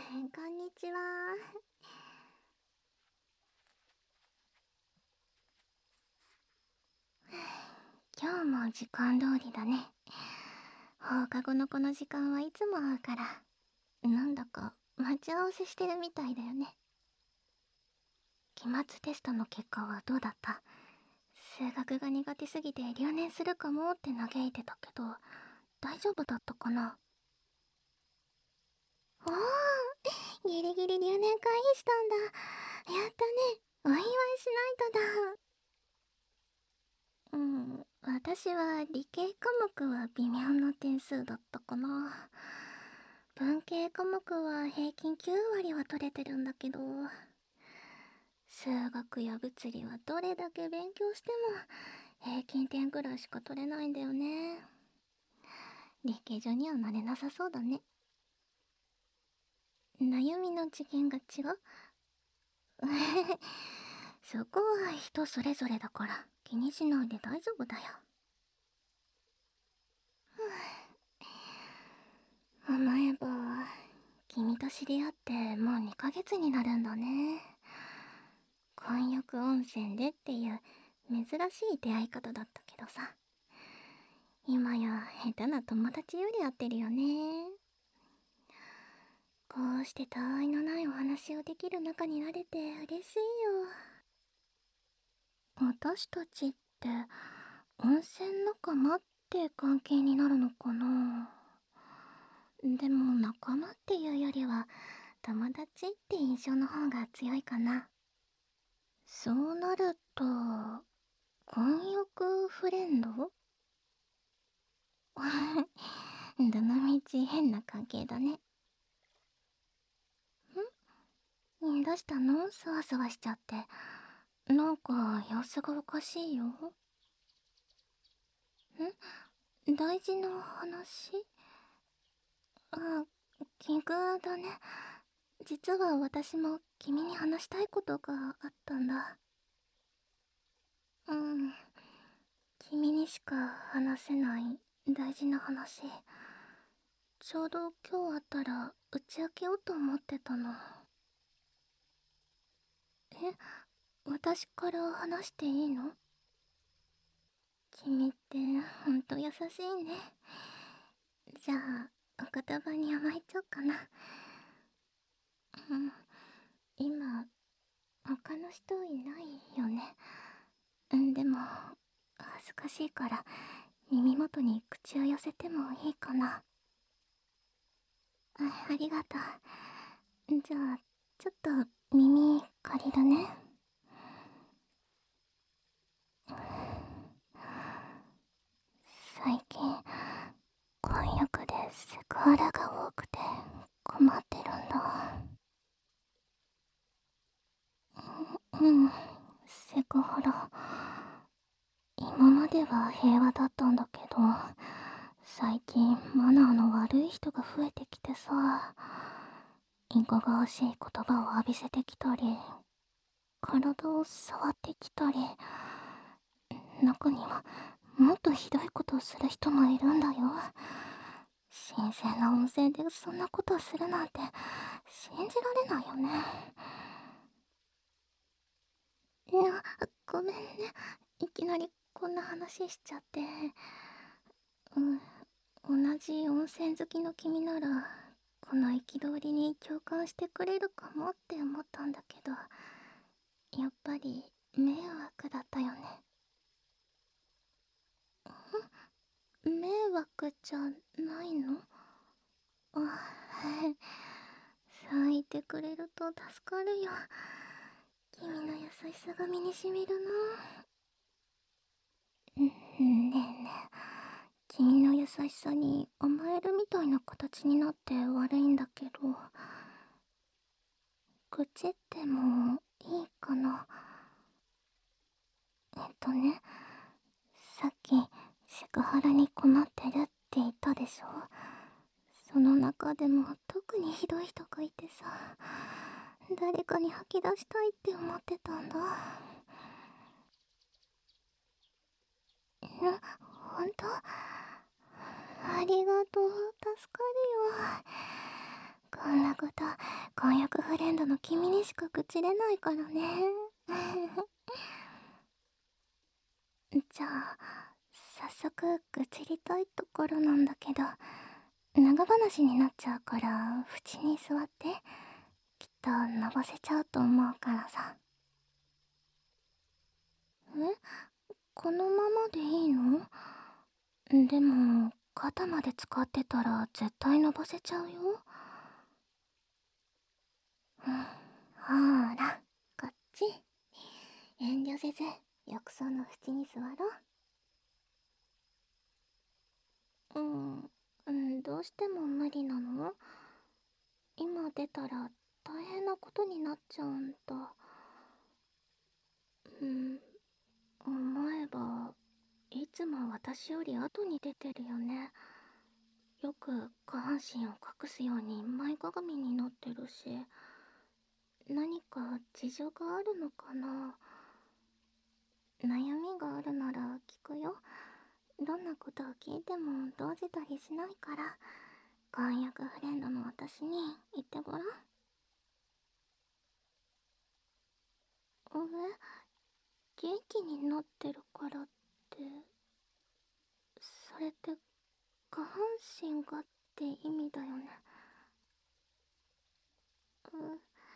こんにちは。今日も時間通りだね。放課後のこの時間はいつも会うから、なんだか待ち合わせしてるみたいだよね。期末テストの結果はどうだった？数学が苦手すぎて留年するかもって嘆いてたけど、大丈夫だったかな？おー、ギリギリ留年回避したんだ。やったね。お祝いしないとだ。私は理系科目は微妙な点数だったかな。文系科目は平均9割は取れてるんだけど、数学や物理はどれだけ勉強しても平均点くらいしか取れないんだよね。理系女にはなれなさそうだね。悩みの次元が違う。そこは人それぞれだから気にしないで大丈夫だよ。思えば君と知り合ってもう2ヶ月になるんだね。混浴温泉でっていう珍しい出会い方だったけどさ、今や下手な友達より会ってるよね。こうしてたわいのないお話をできる仲になれて嬉しいよ。私たちって温泉仲間って関係になるのかな？でも仲間っていうよりは友達って印象の方が強いかな。そうなると混浴フレンド？どのみち変な関係だね。どうしたの？そわそわしちゃって。なんか様子がおかしいよ。大事な話？あ、奇遇だね。実は私も君に話したいことがあったんだ。うん。君にしか話せない大事な話。ちょうど今日あったら打ち明けようと思ってたの。え、私から話していいの？君ってほんと優しいね。じゃあ、お言葉に甘えちゃおうかな。今、他の人いないよね。でも、恥ずかしいから、耳元に口を寄せてもいいかな。ありがとう。じゃあ、ちょっと耳借りるね。最近、婚約でセクハラが多くて困ってるんだ。セクハラ。今までは平和だったんだけど、最近マナーの悪い人が増えてきてさ、いかがわしい言葉を浴びせてきたり、体を触ってきたり、中にはもっとひどいことをする人もいるんだよ。神聖な温泉でそんなことをするなんて信じられないよね。ごめんね。いきなりこんな話しちゃって。同じ温泉好きの君なら、この憤りに共感してくれるかもって思ったんだけど、やっぱり迷惑だったよね。迷惑じゃないの？あ、はい。そう言ってくれると助かるよ。君の優しさが身にしみるな。ねえねえ、君の優しさに甘えるみたいな形になって悪いんだけど、愚痴ってもいいかな？さっきセクハラに困ってるって言ったでしょ。その中でも特にひどい人がいてさ、誰かに吐き出したいって思ってたんだ。ほんと？ありがとう。助かるよ。 こんなこと婚約フレンドの君にしか愚痴れないからね。じゃあ早速愚痴りたいところなんだけど、長話になっちゃうから縁に座って、きっとのぼせちゃうと思うからさ。このままでいいの？でも肩まで使ってたら絶対のぼせちゃうよ。ほーら、こっち。遠慮せず浴槽の縁に座ろう。どうしても無理なの？今出たら大変なことになっちゃうんだ。思えばいつも私より後に出てるよね。よく下半身を隠すように前かがみになってるし、何か事情があるのかな。悩みがあるなら聞くよ。どんなことを聞いても動じたりしないから、婚約フレンドの私に言ってごらん。元気になってるからって、それって下半身がって意味だよね。う、う、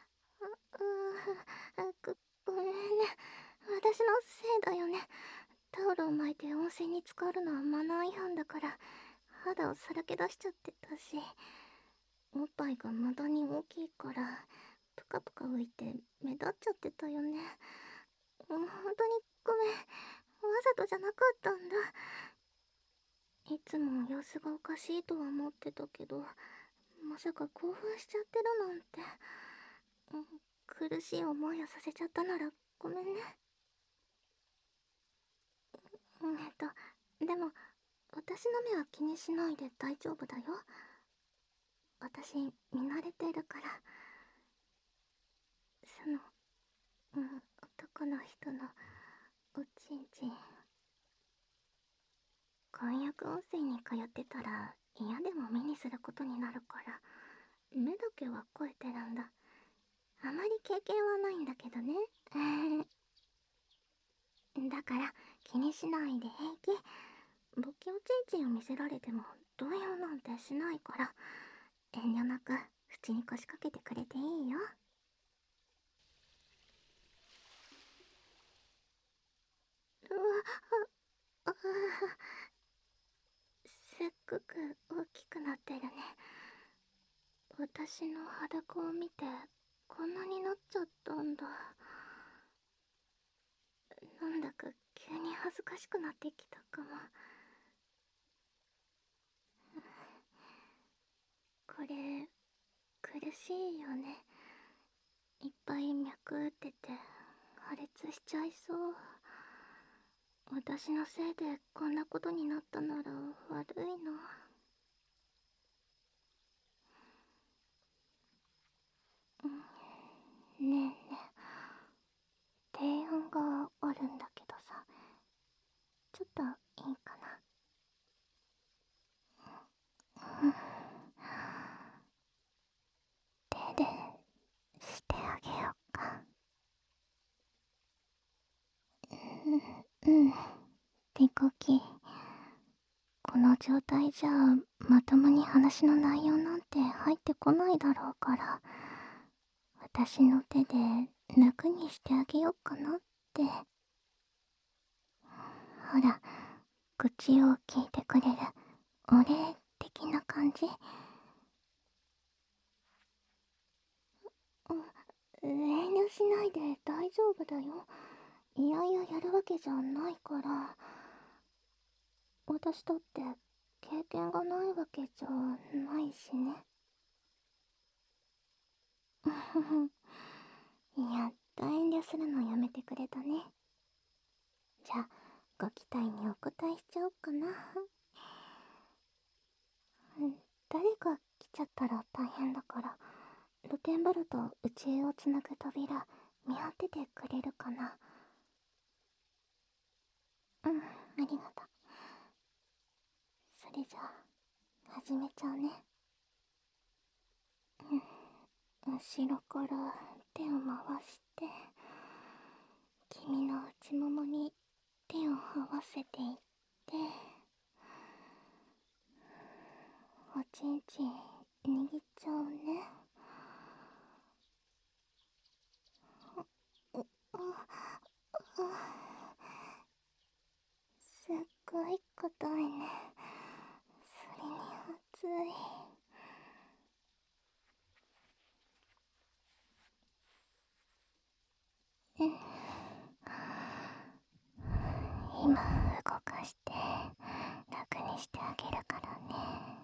ごめんね。私のせいだよね。タオルを巻いて温泉に浸かるのはマナー違反だから、肌をさらけ出しちゃってたし、おっぱいが無駄に大きいから、プカプカ浮いて目立っちゃってたよね。本当にごめん。わざとじゃなかったんだ。いつも様子がおかしいとは思ってたけど、まさか興奮しちゃってるなんて。苦しい思いをさせちゃったならごめんね。でも私の目は気にしないで大丈夫だよ。私見慣れてるから。その男の人のおちんちん、婚約温泉に通ってたら嫌でも目にすることになるから、目だけは超えてるんだ。あまり経験はないんだけどね。だから気にしないで平気。勃起おちんちんを見せられても動揺なんてしないから、遠慮なく縁に腰掛けてくれていいよ。うわ、あ、すっごく大きくなってるね。私の裸を見てこんなになっちゃったんだ。なんだか急に恥ずかしくなってきたかも。これ苦しいよね。いっぱい脈打ってて破裂しちゃいそう。私のせいでこんなことになったなら悪いな。ねえねえ、提案があるんだけどさ、ちょっといいかな？手でしてあげようか？手こき。この状態じゃまともに話の内容なんて入ってこないだろうから、私の手で楽にしてあげようかなって。ほら、愚痴を聞いてくれるお礼的な感じ。遠慮しないで大丈夫だよ。いやいややるわけじゃないから。私だって経験がないわけじゃないしね。やっと遠慮するのやめてくれたね。じゃあご期待にお答えしちゃおうかな。誰が来ちゃったら大変だから、露天風呂と宇宙をつなぐ扉見張っててくれるかな？ありがとう。それじゃあ始めちゃうね。 後ろから手を回して君の内ももに手を合わせていって、おちんちん握っちゃうね。すっごい硬いね。それに熱い。今動かして楽にしてあげるからね。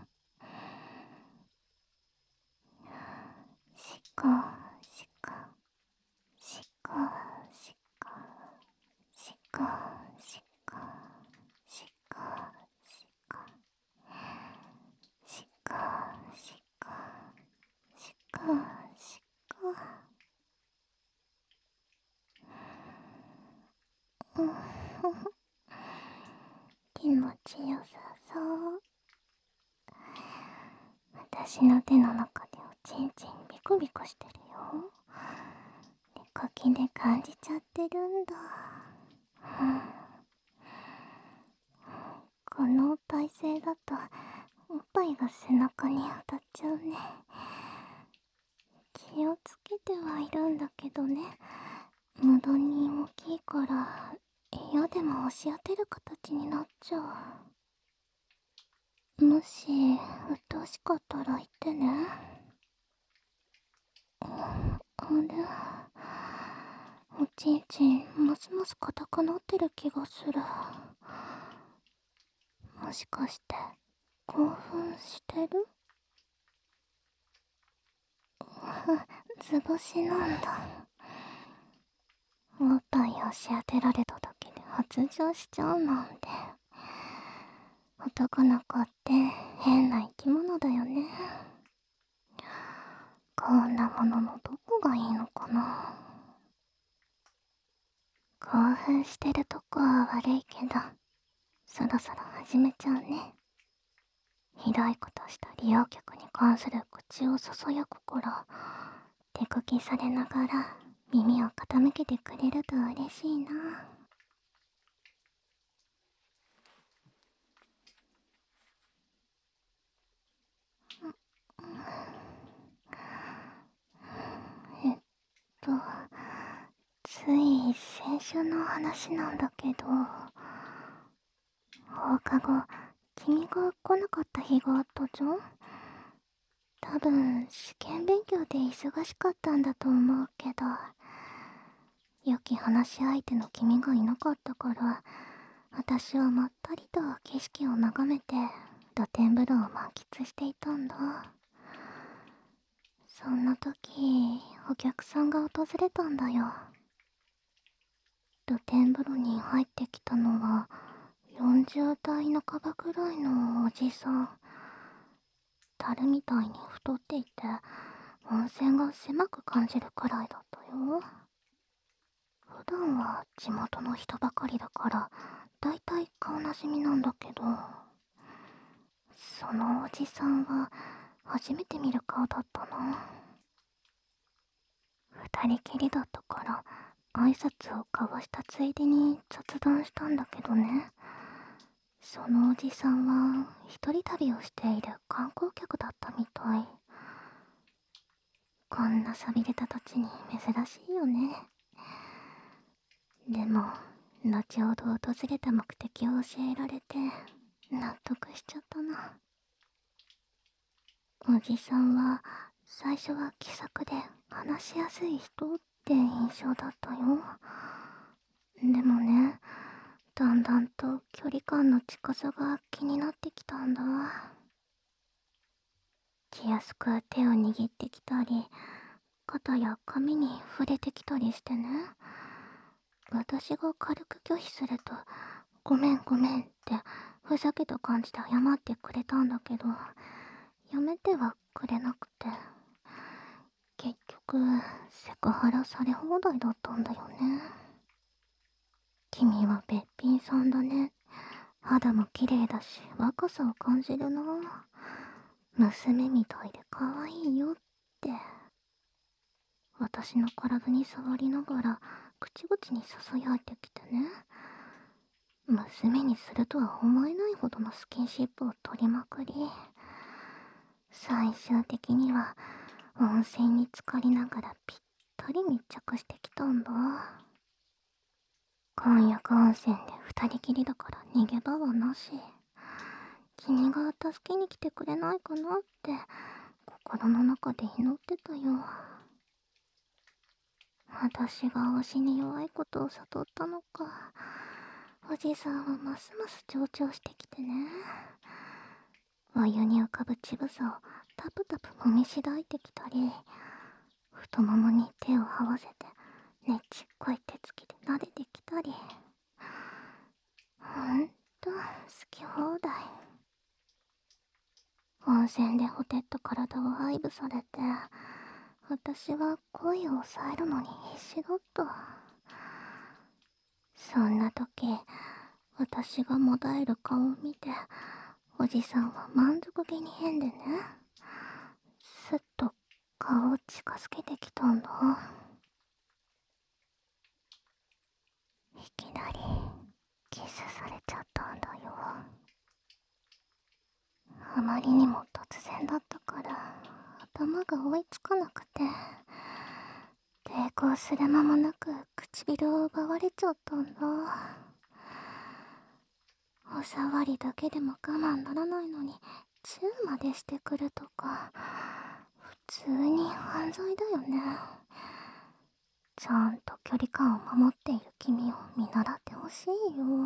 しこしこしこしこしこしこしこしこしこしこしこしこ。気持ちよさそう。私の手の中でおちんちんビコビコしてるよ。手こきで感じちゃってるんだ。この体勢だとおっぱいが背中に当たっちゃうね。気をつけてはいるんだけどね、無駄に大きいから嫌でも押し当てる形になっちゃう。もし鬱陶しかったら言ってね。あれ、おちんちんますます硬くなってる気がする。もしかして興奮してる？図星なんだ。おっぱい押し当てられただけで発情しちゃうなんて。男の子って変な生き物だよね。こんなもののどこがいいのかな。興奮してるとこは悪いけど、そろそろ始めちゃうね。ひどいことした利用客に関する口をささやくから、手こきされながら耳を傾けてくれると嬉しいな。えっとつい先週の話なんだけど、放課後君が来なかった日があったじゃん。多分試験勉強で忙しかったんだと思うけど、良き話し相手の君がいなかったから、私はまったりと景色を眺めて露天風呂を満喫していたんだ。そんな時お客さんが訪れたんだよ。露天風呂に入ってきたのは40代半ばくらいのおじさん。樽みたいに太っていて温泉が狭く感じるくらいだったよ。普段は地元の人ばかりだからだいたい顔なじみなんだけど、そのおじさんは初めて見る顔だったな。二人きりだったから挨拶を交わしたついでに雑談したんだけどね。そのおじさんは一人旅をしている観光客だったみたい。こんな寂れた土地に珍しいよね。でも後ほど訪れた目的を教えられて納得しちゃったな。おじさんは最初は気さくで話しやすい人って印象だったよ。でもね、だんだんと距離感の近さが気になってきたんだ。気安く手を握ってきたり、肩や髪に触れてきたりしてね。私が軽く拒否すると、ごめんごめんってふざけた感じで謝ってくれたんだけど、やめてはくれなくて、結局セクハラされ放題だったんだよね。君はべっぴんさんだね。肌も綺麗だし若さを感じるな。 娘みたいで可愛いよって、私の体に触りながら口々に囁いてきてね。娘にするとは思えないほどのスキンシップを取りまくり、最終的には温泉に浸かりながらぴったり密着してきたんだ。混浴温泉で二人きりだから逃げ場はなし。君が助けに来てくれないかなって心の中で祈ってたよ。私が推しに弱いことを悟ったのか、おじさんはますます上長してきてね。お湯に浮かぶ乳房をタプタプ揉みしだいてきたり、太ももに手を合わせてねちっこい手つきで撫でてきたり、ほんと好き放題。温泉でほてった体を愛撫されて、私は声を抑えるのに必死だった。そんな時、私がもだえる顔を見て、おじさんは満足げに変でね、すっと顔を近づけてきたんだ。いきなりキスされちゃったんだよ。あまりにも突然だったから頭が追いつかなくて、抵抗する間もなく唇を奪われちゃったんだ。お触りだけでも我慢ならないのにチューまでしてくるとか、普通に犯罪だよね。ちゃんと距離感を守っている君を見習ってほしいよ。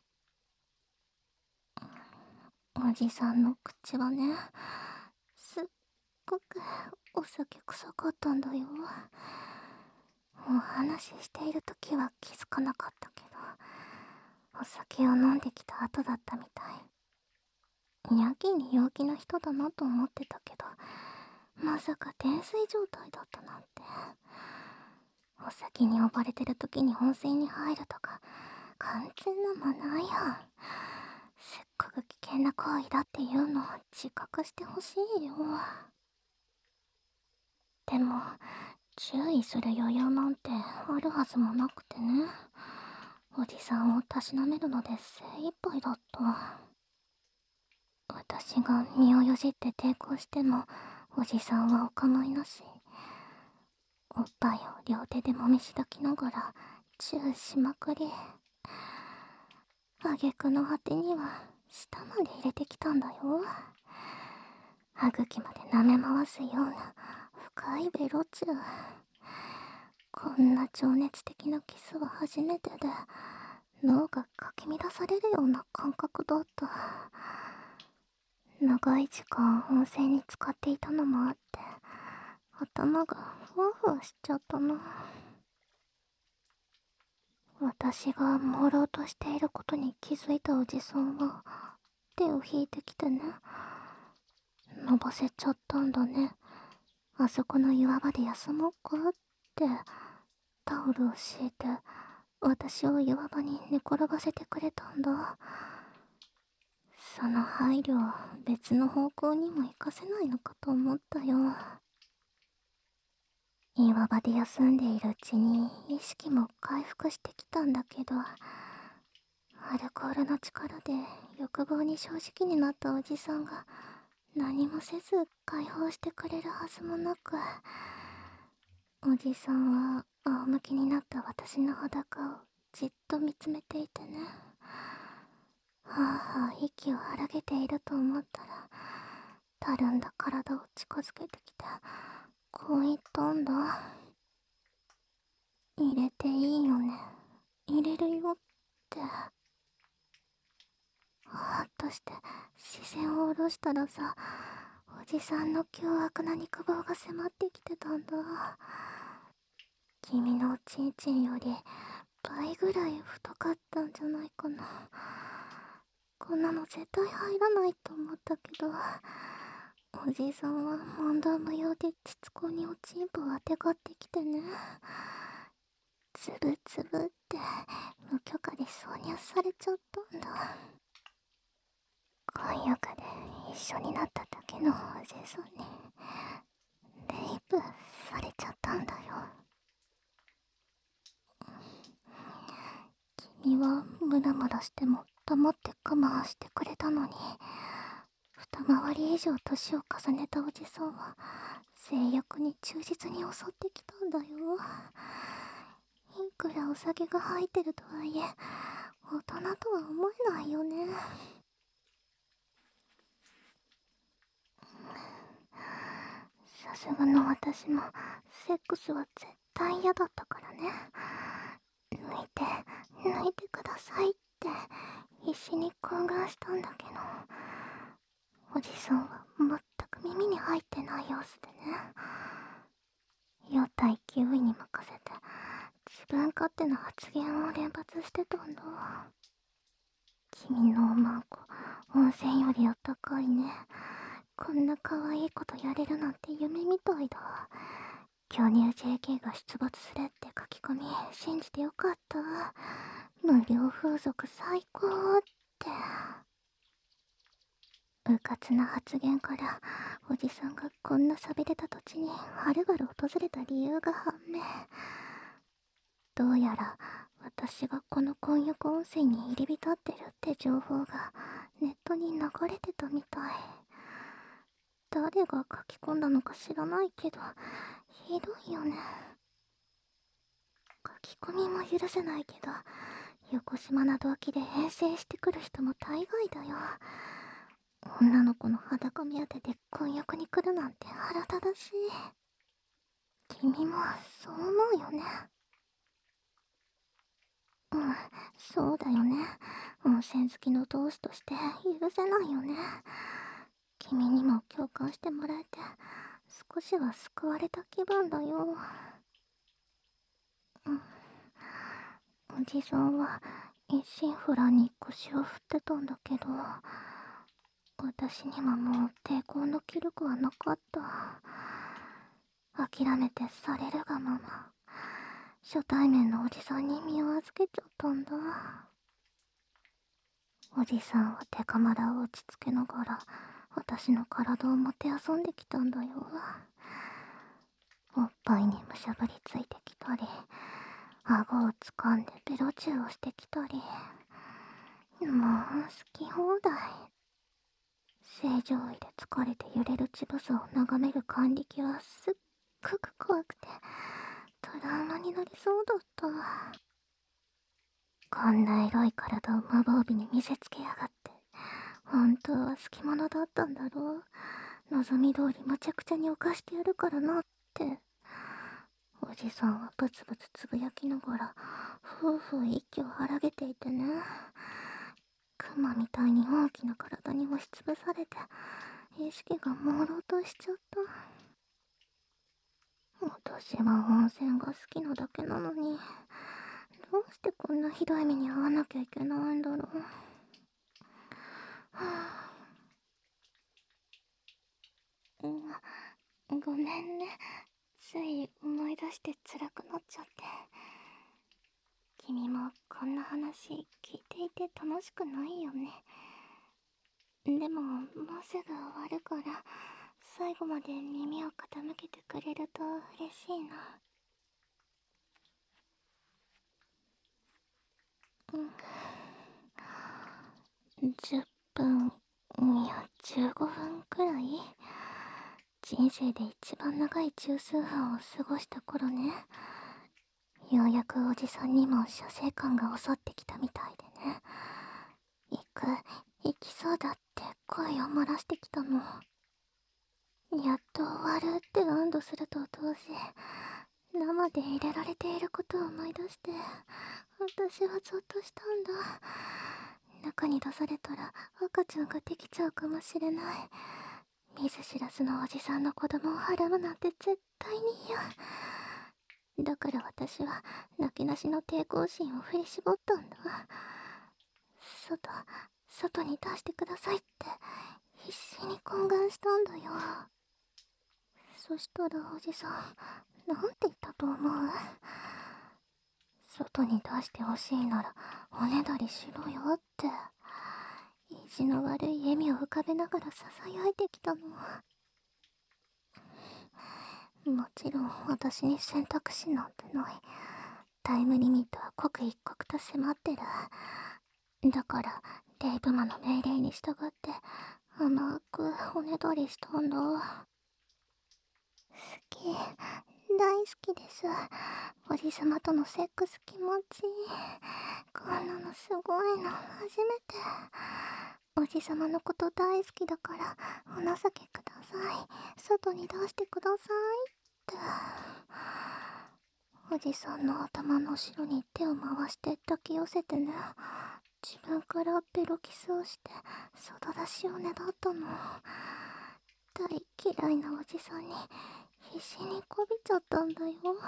おじさんの口はね、すっごくお酒臭かったんだよ。お話ししている時は気づかなかったけど、お酒を飲んできた後だったみたい。やけに陽気な人だなと思ってたけど、まさか泥酔状態だったなんて。お酒に溺れてる時に温泉に入るとか完全なマナー違反。せっかく危険な行為だっていうのを自覚してほしいよ。でも注意する余裕なんてあるはずもなくてね。おじさんをたしなめるので精一杯だった。私が身をよじって抵抗してもおじさんはお構いなし。おっぱいを両手でもみしだきながらチューしまくり、挙句の果てには舌まで入れてきたんだよ。歯茎まで舐め回すような深いベロチュー。こんな情熱的なキスは初めてで、脳がかき乱されるような感覚だった。長い時間温泉に浸かっていたのもあって、頭がふわふわしちゃったな。私が朦朧としていることに気づいたおじさんは手を引いてきてね。伸ばせちゃったんだね。あそこの岩場で休もうかってタオルを敷いて私を岩場に寝転がせてくれたんだ。その配慮を別の方向にも活かせないのかと思ったよ。岩場で休んでいるうちに意識も回復してきたんだけど、アルコールの力で欲望に正直になったおじさんが何もせず解放してくれるはずもなく、おじさんは仰向けになった私の裸をじっと見つめていてね。はあはあ息を荒げていると思ったら、たるんだ体を近づけてきてこう言ったんだ。入れていいよね、入れるよって。はっとして視線を下ろしたらさ、おじさんの凶悪な肉棒が迫ってきてたんだ。君のおちんちんより倍ぐらい太かったんじゃないかな。こんなの絶対入らないと思ったけど、おじさんは問答無用で膣子におちんぽをあてがってきてね。つぶつぶって無許可で挿入されちゃったんだ。混浴で一緒になっただけのおじさんにレイプされちゃったんだよ。君はムラムラしても黙って我慢してくれたのに、二回り以上年を重ねたおじさんは性欲に忠実に襲ってきたんだよ。いくらお酒が入ってるとはいえ、大人とは思えないよね。さすがの私もセックスは絶対嫌だったからね。抜いてくださいって必死に懇願したんだけど、おじさんは全く耳に入ってない様子でね。4対9位に任せて自分勝手な発言を連発してたんだ。君のおまんこ温泉よりあったかいね。こんな可愛いことやれるなんて夢みたいだ。巨乳 JK が出没するって書き込み信じてよかった。無料風俗最高って。うかつな発言からおじさんがこんな寂れた土地にはるばる訪れた理由が判明。どうやら私がこの混浴温泉に入り浸ってるって情報がネットに流れてたみたい。誰が書き込んだのか知らないけどひどいよね。書き込みも許せないけど、横島な動機で遠征してくる人も大概だよ。女の子の裸目当てで婚約に来るなんて腹立たしい。君もそう思うよね。うん、そうだよね。温泉好きの同志として許せないよね。君にも共感してもらえて少しは救われた気分だよ。うん、おじさんは一心不乱に腰を振ってたんだけど、私にはもう抵抗の気力はなかった。諦めてされるがまま初対面のおじさんに身を預けちゃったんだ。おじさんは手かまらを打ちつけながら私の体をもてあそんできたんだよ。おっぱいにむしゃぶりついてきたり、顎をつかんでベロチューをしてきたり、もう好き放題。正常位で疲れて揺れる乳房を眺める感激はすっごく怖くてトラウマになりそうだった。こんなエロい体を無防備に見せつけやがって、本当は好き者だったんだろう。望み通りむちゃくちゃに犯してやるからなって。おじさんはブツブツつぶやきながらふうふう息を荒げていてね。クマみたいに大きな体に押しつぶされて意識が朦朧としちゃった。私は温泉が好きなだけなのに、どうしてこんなひどい目に遭わなきゃいけないんだろう。はぁ、ごめんね。つい思い出して辛くなっちゃって。君もこんな話聞いていて楽しくないよね。でももうすぐ終わるから、最後まで耳を傾けてくれると嬉しいな。10分、いや15分くらい。人生で一番長い十数分を過ごした頃ね。ようやくおじさんにも射精感が襲ってきたみたいでね。行きそうだって声を漏らしてきたの。やっと終わるって安堵すると同時、生で入れられていることを思い出して、私はゾッとしたんだ。中に出されたら赤ちゃんができちゃうかもしれない。見ず知らずのおじさんの子供をはらむなんて絶対に嫌。だから私は泣きなしの抵抗心を振り絞ったんだ。外に出してくださいって必死に懇願したんだよ。そしたらおじさん、なんて言ったと思う？外に出してほしいならおねだりしろよって。意じの悪い笑みを浮かべながら囁いてきたの。もちろん私に選択肢なんてない。タイムリミットは刻一刻と迫ってる。だからレイブマの命令に従って甘くおねだりしたんだ。好き、大好きです。おじさまとのセックス気持ちいい。こんなのすごいの初めて。おじさまのこと大好きだからお情けください。外に出してくださいって。おじさんの頭の後ろに手を回して抱き寄せてね。自分からベロキスをして外出しをねだったの。大嫌いなおじさんに必死にこびちゃったんだよ。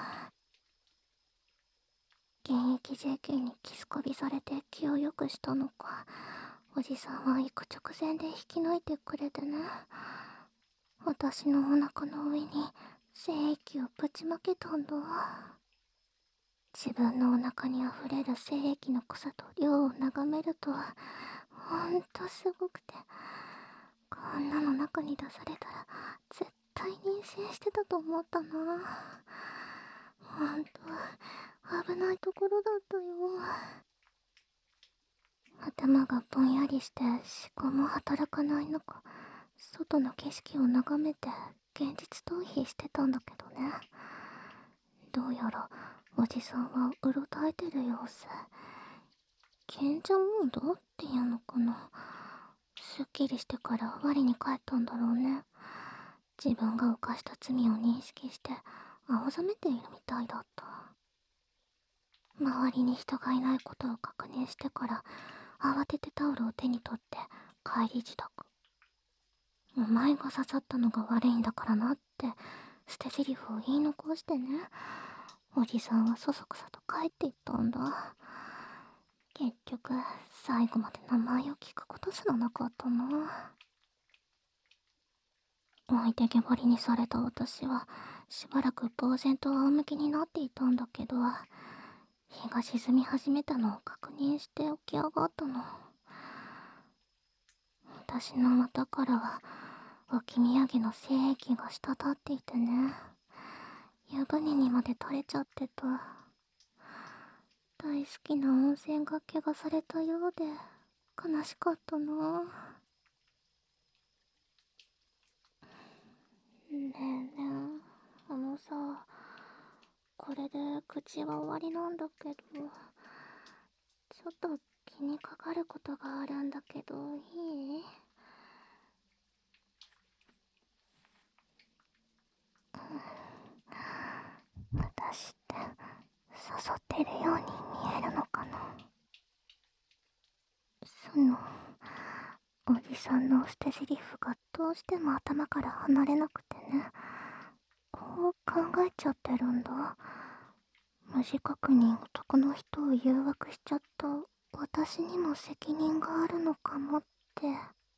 現役 JK にキスこびされて気を良くしたのか、おじさんは行く直前で引き抜いてくれてね。私のお腹の上に精液をぶちまけたんだ。自分のお腹にあふれる精液の草と量を眺めるとほんとすごくて、こんなの中に出されたら絶対妊娠してたと思ったな。ほんと危ないところだったよ。頭がぼんやりして思考も働かない中、外の景色を眺めて現実逃避してたんだけどね。どうやらおじさんはうろたえてる様子。賢者モードっていうのかな。すっきりしてから我に返ったんだろうね。自分が犯した罪を認識して青ざめているみたいだった。周りに人がいないことを確認してから慌ててタオルを手に取って帰り支度。お前が刺さったのが悪いんだからなって捨て台詞を言い残してね。おじさんはそそくさと帰っていったんだ。結局最後まで名前を聞くことすらなかったな。置いてけぼりにされた私はしばらく呆然と仰向けになっていたんだけど、日が沈み始めたのを確認して起き上がったの。私の股からは置き土産の精液が滴っていてね、湯船にまで垂れちゃってた。大好きな温泉が汚されたようで悲しかったな。ねえねえ、さ、これで口は終わりなんだけど、ちょっと気にかかることがあるんだけど、いい？私って誘ってるように見えるのかな。そのおじさんの捨て台詞がどうしても頭から離れなくてね、こう考えちゃってるんだ。無自覚に男の人を誘惑しちゃった私にも責任があるのかもって。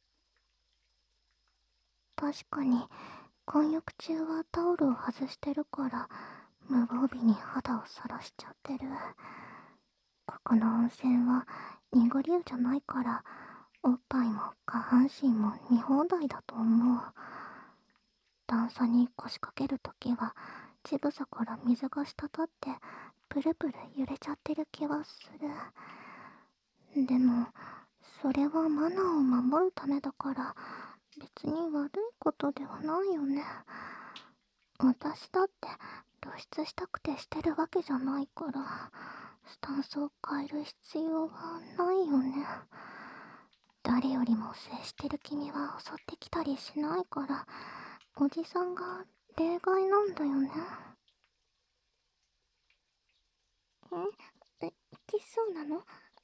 確かに混浴中はタオルを外してるから無防備に肌を晒しちゃってる。ここの温泉は濁り湯じゃないからおっぱいも下半身も見放題だと思う。段差に腰掛けるときは乳房から水が滴ってプルプル揺れちゃってる気はする。でもそれはマナーを守るためだから別に悪いことではないよね。私だって露出したくてしてるわけじゃないからスタンスを変える必要はないよね。誰よりも接してる君は襲ってきたりしないからおじさんが例外なんだよね。キスそうなの？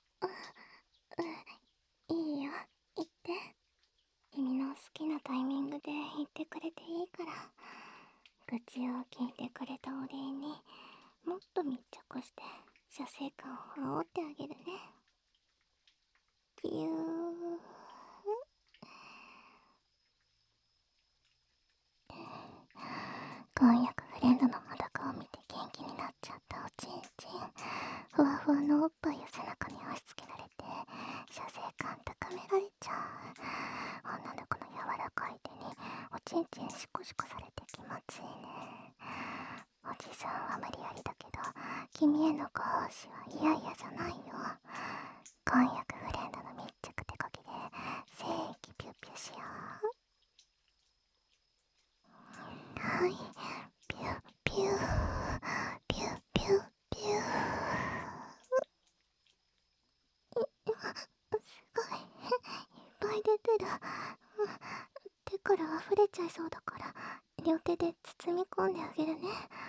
いいよ、言って。君の好きなタイミングで言ってくれていいから。愚痴を聞いてくれたお礼にもっと密着して射精感を煽ってあげるね。ぎゅー。婚約フレンドの裸を見て元気になっちゃったおちんちん。ふわふわのおっぱいを背中に押し付けられて射精感高められちゃう。 ちんちんシコシコされて気持ちいいね。おじさんは無理やりだけど、君へのご奉仕はいやいやじゃないよ。婚約フレンドの密着手こぎで精液ピュッピュしよう。はい、ピュッピューピュッピュッピュー。すごいいっぱい出てる。手から溢れちゃいそうだから両手で包み込んであげるね。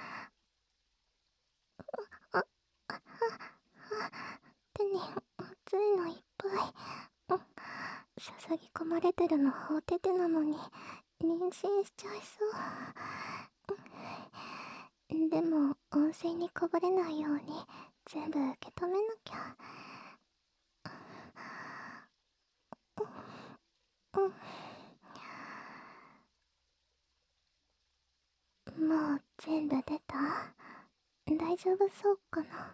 あ、手に熱いのいっぱい。捧ぎ込まれてるのお手手なのに妊娠しちゃいそう。でも温泉にこぼれないように全部受け止めなきゃ。もう全部出た？大丈夫そうかな。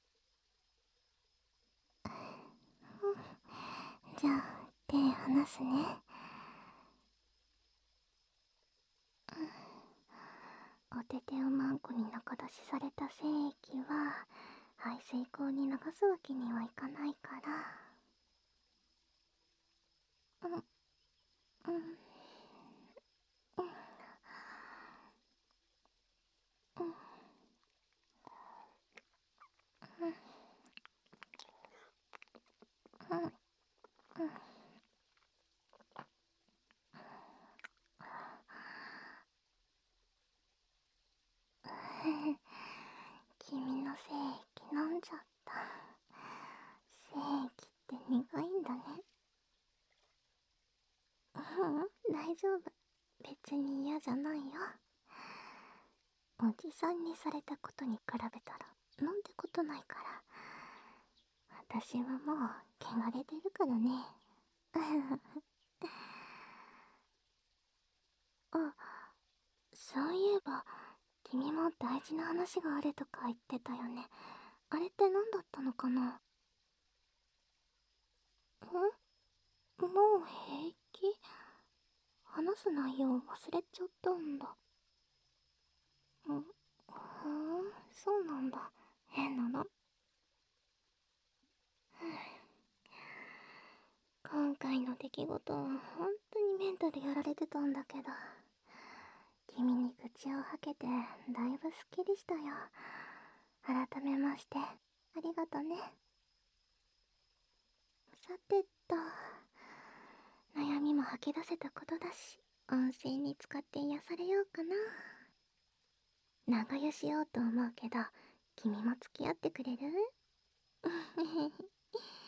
じゃあ手離すね。お手手をマンコに中出しされた精液は排水口に流すわけにはいかないから。うん君の精液飲んじゃった。精液って苦いんだね。大丈夫。別に嫌じゃないよ。おじさんにされたことに比べたら飲んでことないから。私はもう汚れてるからね。あ、そういえば君も大事な話があるとか言ってたよね。あれって何だったのかな。もう平気？話す内容忘れちゃったんだ。そうなんだ。変なの。今回の出来事は本当にメンタルやられてたんだけど、君に愚痴を吐けてだいぶすっきりしたよ。改めましてありがとね。さてと、悩みも吐き出せたことだし、温泉に浸かって癒されようかな。長湯しようと思うけど、君も付き合ってくれる？